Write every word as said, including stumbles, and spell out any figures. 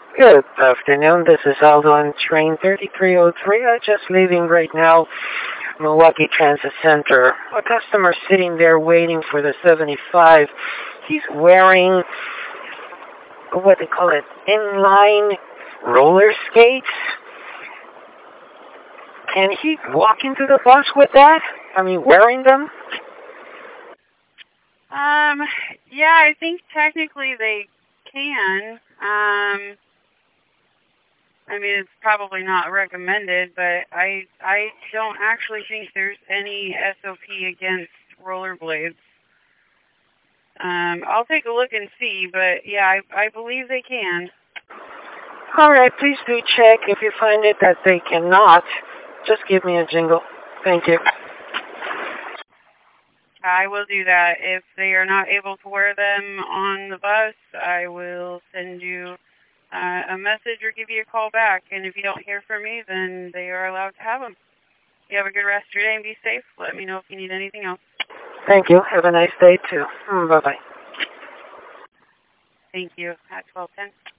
Good afternoon. This is Aldo on train thirty-three oh three. I'm just leaving right now, Milwaukee Transit Center. A customer sitting there waiting for the seventy-five. He's wearing what they call it, inline roller skates. Can he walk into the bus with that? I mean, wearing them? Um, yeah, I think technically they can. Um, I mean, it's probably not recommended, but I I don't actually think there's any S O P against rollerblades. Um, I'll take a look and see, but yeah, I, I believe they can. All right, please do check. If you find it that they cannot, just give me a jingle. Thank you. I will do that. If they are not able to wear them on the bus, I will send you uh, a message or give you a call back. And if you don't hear from me, then they are allowed to have them. You have a good rest of your day and be safe. Let me know if you need anything else. Thank you. Have a nice day, too. Mm, bye-bye. Thank you. At twelve ten.